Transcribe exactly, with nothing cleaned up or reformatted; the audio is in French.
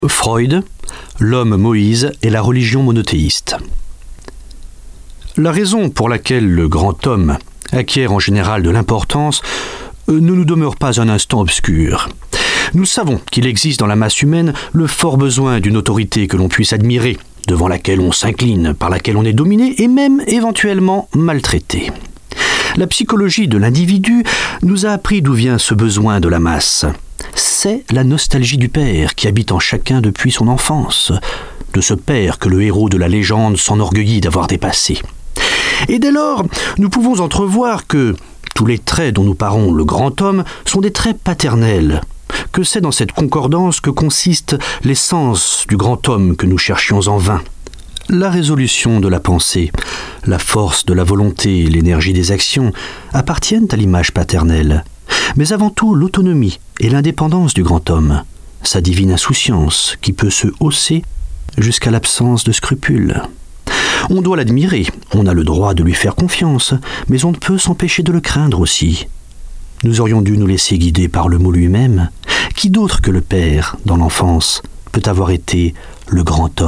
Freud, l'homme Moïse et la religion monothéiste. La raison pour laquelle le grand homme acquiert en général de l'importance ne nous demeure pas un instant obscur. Nous savons qu'il existe dans la masse humaine le fort besoin d'une autorité que l'on puisse admirer, devant laquelle on s'incline, par laquelle on est dominé et même éventuellement maltraité. La psychologie de l'individu nous a appris d'où vient ce besoin de la masse. C'est la nostalgie du père qui habite en chacun depuis son enfance, de ce père que le héros de la légende s'enorgueillit d'avoir dépassé. Et dès lors, nous pouvons entrevoir que tous les traits dont nous parlons le grand homme sont des traits paternels, que c'est dans cette concordance que consiste l'essence du grand homme que nous cherchions en vain. La résolution de la pensée, la force de la volonté et l'énergie des actions appartiennent à l'image paternelle, mais avant tout l'autonomie et l'indépendance du grand homme, sa divine insouciance qui peut se hausser jusqu'à l'absence de scrupules. On doit l'admirer, on a le droit de lui faire confiance, mais on ne peut s'empêcher de le craindre aussi. Nous aurions dû nous laisser guider par le mot lui-même. Qui d'autre que le père, dans l'enfance, peut avoir été le grand homme ?